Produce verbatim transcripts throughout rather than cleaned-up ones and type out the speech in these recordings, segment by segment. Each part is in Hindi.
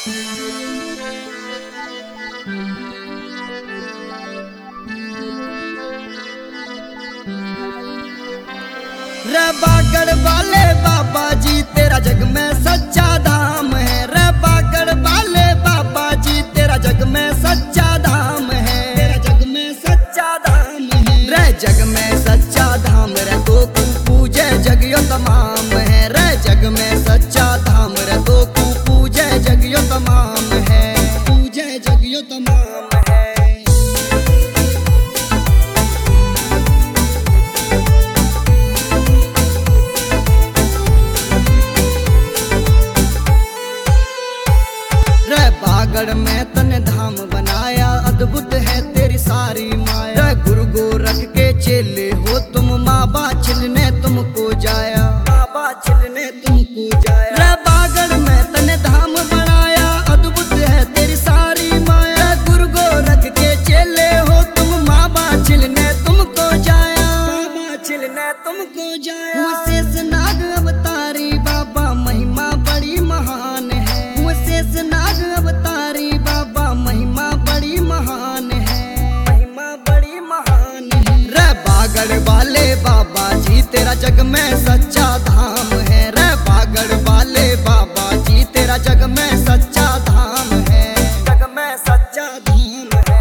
रे बागड़ वाले बाबा जी तेरा जग में सच्चा धाम है। रे बागड़ वाले बाबा जी तेरा जग में सच्चा धाम है। तेरा जग में सच्चा धाम है। रे जग में सच्चा धाम रे तो कु पूजे जग यो तमाम है। रे जग में सच्चा धाम रे तो कु पूजे जग यो तमाम है। पूजे जग यो तमाम है। बागड़ में तने धाम बनाया अद्भुत है तेरी सारी माया। गुरु गोरख के चेले हो तुम माँ बाछिल ने तुमको जाया। माँ बाछिल ने तुमको जाया। रे बागड़ में तने धाम बनाया अद्भुत है तेरी सारी माया। गुरु गोरख के चेले हो तुम माँ बाछिल ने तुमको जाया। माँ बाछिल ने तुमको जाया। शेष नाग अवतारी बाबा महिमा बड़ी महान है। शेष नाग अवतारी बाबा महिमा बड़ी महान है। महिमा बड़ी महान है। रे बागड़ वाले बाबा जी तेरा जग में सच्चा धाम है। रे बागड़ वाले बाबा जी तेरा जग में सच्चा धाम है। जग में सच्चा धाम है।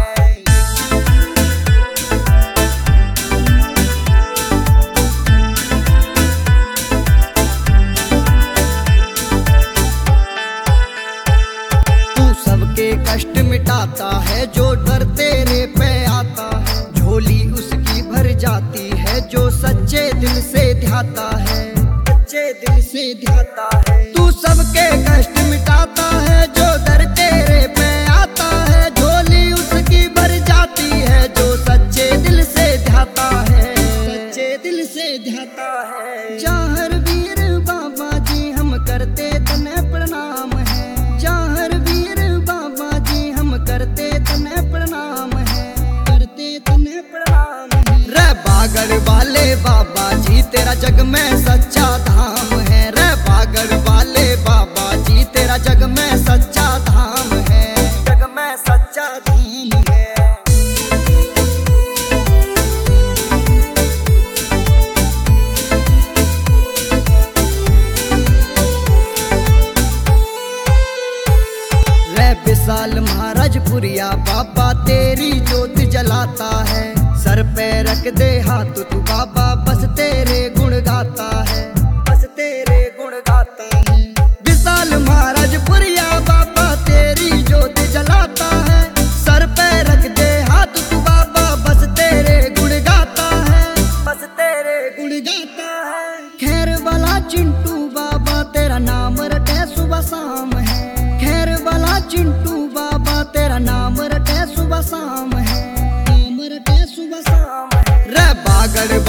सबके कष्ट मिटाता है जो डर तेरे पे आता है। झोली उसकी भर जाती है जो सच्चे दिल से ध्याता है। सच्चे दिल से ध्याता है। तू सबके कष्ट मिटाता है जो डर तेरे पे आता है। झोली उसकी भर जाती है जो सच्चे दिल से ध्याता है। सच्चे दिल से ध्याता है। जाहर वीर बाबा जी हम करते तने प्रणाम है। जाहर वीर बाबा जी हम करते तने प्रणाम है। करते तने प्रणाम है। रे बागड़ वाले बाबा जी तेरा जग में सच्चा धाम है। रे बागड़ वाले बाबा जी तेरा जग में सच्चा धाम है। जग में सच्चा धाम है। विशाल महाराजपुरिया बाबा तेरी ज्योत जलाता है। सर पे रख दे हाथ तू बाबा बस तेरे गुण गाता है। बस तेरे गुण गाता है। विशाल महाराजपुरिया बाबा तेरी ज्योत जलाता है। सर पे रख दे हाथ तू बाबा बस तेरे गुण गाता है। बस तेरे गुण गाता है। खैर वाला चिंटू बाबा तेरा नाम रटे सुबह शाम है। खैर वाला चिंटू बाबा तेरा नाम रटे सुबह शाम है। नाम रटे सुबह शाम है। रे बागड़